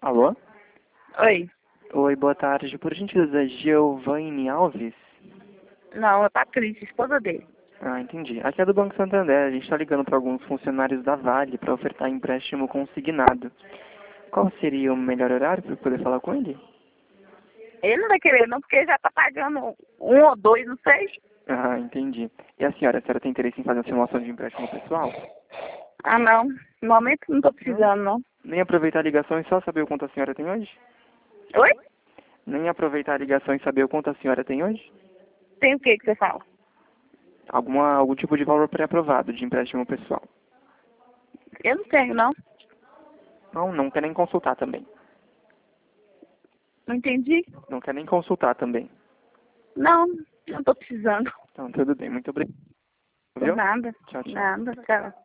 Alô? Oi. Oi, boa tarde. Por gentileza, Giovanni Alves? Não, é Patrícia, esposa dele. Ah, entendi. Aqui é do Banco Santander. A gente está ligando para alguns funcionários da Vale para ofertar empréstimo consignado. Qual seria o melhor horário para eu poder falar com ele? Ele não vai querer não, porque ele já tá pagando um ou dois, não sei. Ah, entendi. E a senhora tem interesse em fazer uma simulação de empréstimo pessoal? Ah, não. No momento não tô precisando, não. Nem aproveitar a ligação e só saber o quanto a senhora tem hoje? Oi? Nem aproveitar a ligação e saber o quanto a senhora tem hoje? Tem o que você fala? Algum tipo de valor pré-aprovado de empréstimo pessoal? Eu não tenho, não. Não quer nem consultar também. Não entendi? Não quer nem consultar também. Não, não tô precisando. Então, tudo bem. Muito obrigado, Por viu? nada. Tchau, tchau. Nada, tchau.